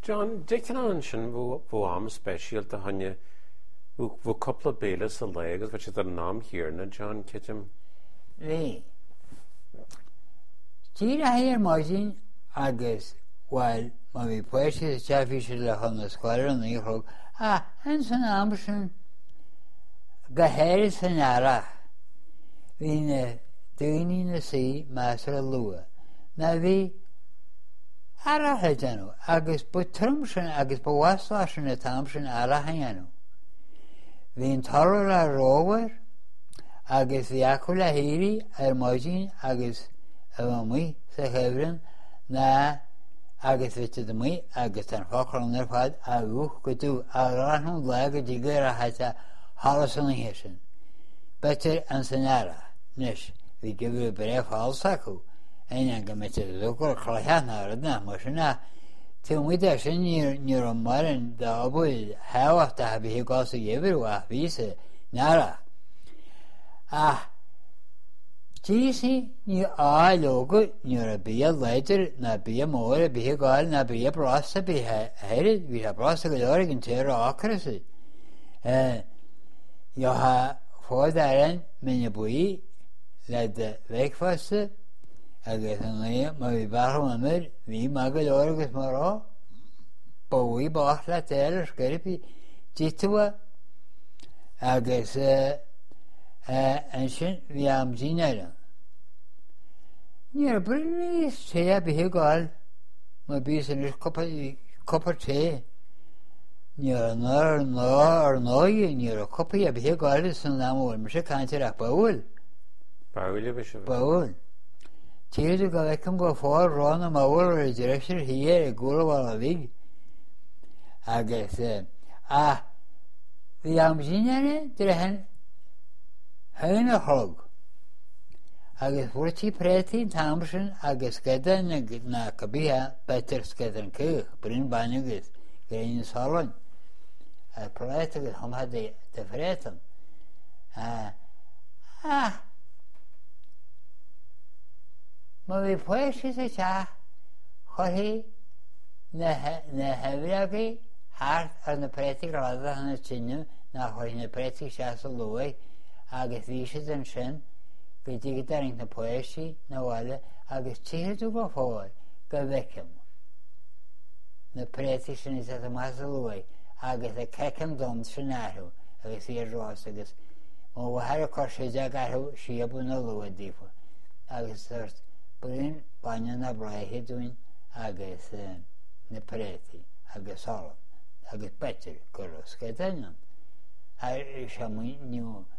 John, dictan an sin bhú am speisial a hanne bhú coppla béle sa le agus bheit si ar nám hiarna, John Kittim? Bhí. Tír a héir máidín agus bhil má bhí poisi a teafí se le chun na scoile an íchrog an san am sin go héir san arach. Bhí na daoine na sí measar a lua. Na bhí arathe denú agus bu trum sin agus bu wasla sin na tam sin arathe anú. Bhín tarú le róhar agus bhí acu le hírí ar máidín agus a bhí sa chebhrin na agus bhíte do mí agus an fáchran ar fad a bhuach go dú a rathnú le go dtí gur a haite hála san hé sin. Betir an san ara, nis, bhí go bhfuil breith fáilsa acu, ein go mete dúgur chláithna na mar sinna tú muide sin níor an marin de abúil hehacht a bhí gása dhéhir a vísa nara. Tíí ní álógu níor a bí leidir na bí mór a bí gáil na bí brasa bí heirid hí a brasa go leir an téir ácrasa. Jo ha fád an minne buí le de bhéicfasta agus an lé má bhí barm amir bhí má go leir agus marrá bóí bách le téir scarpi títuha agus an sin bhí am díine. Níor brilí sé a bhí gáil má bí san is copar té. Níor ar náí níor a copaí a bhí gáil san námhfuil mar sé caiintear ach bhfuil. Báile bhí se Bhfuil. Tíidir go bhecem go fáil rán a máhfuil ar deirseir híar a gúrahil a bhí. Agus bhí am díine de hen hena chlog. Agus bhuairtí prétaí tamsin agus scadan na cabíthe betar scadan cúch brín bainigus gréin sálainn. A préit agus thomtha de frétan. Má bhí poisi sa teach chuthaí na hebhreagaí thart ar na prétaí ráda na tinne na chuir na prétaí seasa luaigh agus bhí siad an sin go dtí daring na poisi na bhile agus tíú go fáil go bhecem. Na prétaí sin is a más luaigh agus a cecem dom sin áthú agus bhí rás agus má bhthar a chuir séide gathú siabú na lua ddífa agus thuirt brín baine na braithe dúin agus na prétaí agus sálan agus betir go scéidean. Se mu